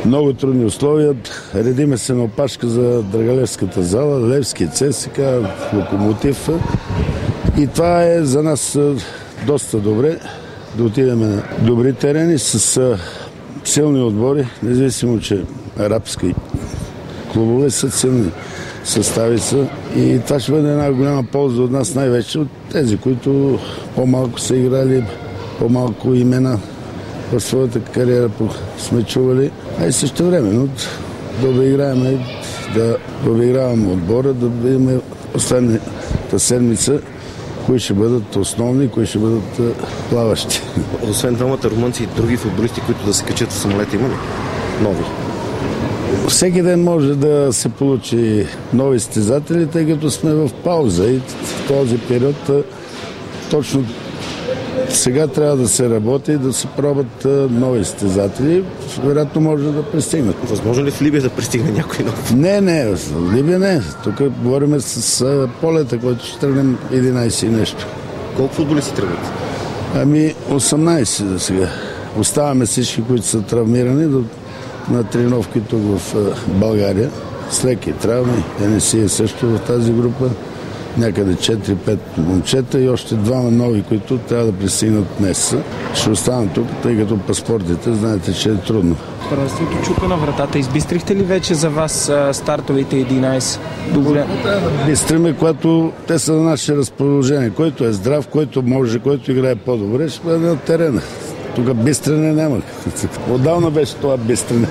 много трудни условия. Редиме се на опашка за Драгалевската зала, Левски, ЦСК, Локомотив. И това е за нас доста добре да отидем на добри терени с силни отбори, независимо, че арабски клубове са силни състави са. И това ще бъде една голяма полза от нас, най-вече от тези, които по-малко са играли, по-малко имена в своята кариера сме чували. А и също време да обиграем, да обиграваме отбора, да видим последната седмица кои ще бъдат основни, кои ще бъдат плаващи. Освен двамата румънци и други футболисти, които да се качат в самолета, има ли нови? Всеки ден може да се получи нови състезатели, тъй като сме в пауза и в този период точно сега трябва да се работи, да се пробват нови състезатели. Вероятно може да пристигнат. Възможно ли в Либия да пристигне някой нов? Не, в Либия не. Тук говорим с полета, който ще тръгнем 11 и нещо. Колко футболисти тръгват? 18 за сега. Оставаме всички, които са травмирани на тренировки тук в България. С леки травми. НСИ е също в тази група. Някъде 4-5 момчета и още двама нови, които трябва да пристигнат днес. Ще останат тук, тъй като паспортите, знаете, че е трудно. Първенството чука на вратата. Избистрихте ли вече за вас стартовите 11? Добре. Бистриме, когато те са на наше разположение. Който е здрав, който може, който играе по-добре, ще бъде на терена. Тук бистрене няма. Отдавна беше това бистрене.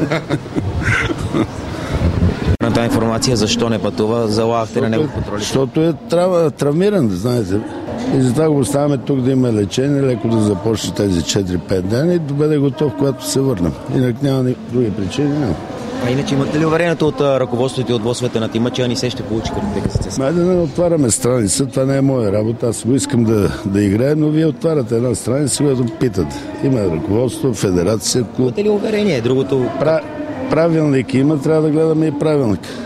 На тази информация, защо не пътува, залагахте на него контроли? Защото е травмиран, знаете. И затова го оставяме тук да има лечение, леко да започне тези 4-5 дни и да бъде готов, когато се върнем. Инак няма други причини. Няма. А иначе имате ли уверението от ръководството и от босовете на тима, че Анисе ще получи квалификацията? Майде да не отваряме страница, това не е моя работа. Аз го искам да играя, но вие отваряте една страница, когато питат. Има ръководство, федерация, клуб. Имате ли уверение? Другото... Правилник има, трябва да гледаме и правилник.